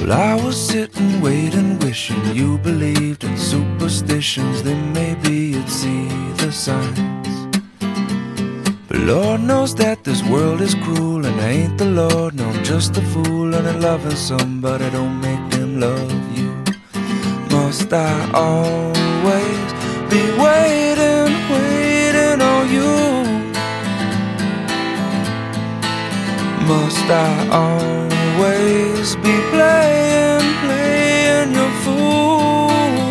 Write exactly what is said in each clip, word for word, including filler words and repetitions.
Well, I was sitting, waiting, wishing you believed in superstitions. Then maybe you'd see the signs. But Lord knows that this world is cruel, and I ain't the Lord, no, I'm just a fool. And loving somebody don't make them love you. Must I always be waiting, waiting on you? Must I always be playing, playing your fool?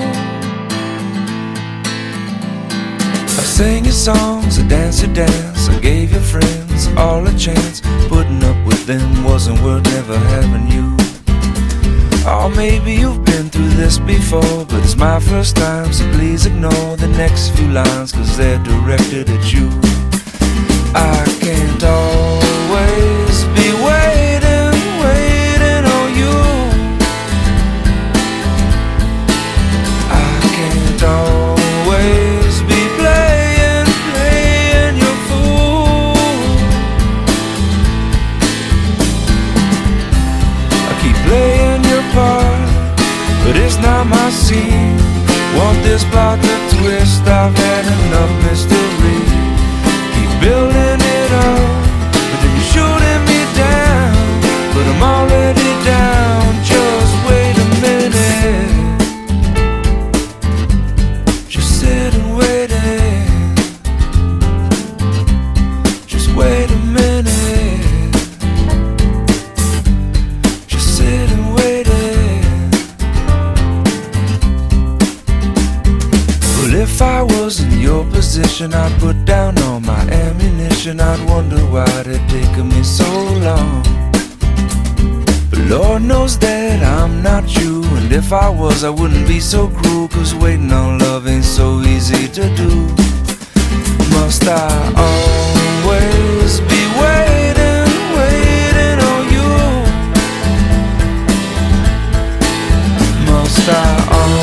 I sang your songs, I danced your dance, I gave your friends all a chance. Putting up with them wasn't worth never having you. Oh, maybe you've been through this before, but it's my first time, so please ignore the next few lines, cause they're directed at you. I can't always be waiting, waiting on you. I can't always be playing, playing your fool. I keep playing your part, but it's not my scene. Want this plot to twist, I've had enough mystery. Keep building it up, but then you're shooting me down. But I'm already down, just wait a minute. Just sit and wait it. Just wait a minute. Just sit and wait it. Well, if I was in your position, I'd put down all my ammunition. I'd wonder why it taken me so long. But Lord knows that I'm not you, and if I was, I wouldn't be so cruel, cause waiting on love ain't so easy to do. Must I always be waiting, waiting on you? Must I always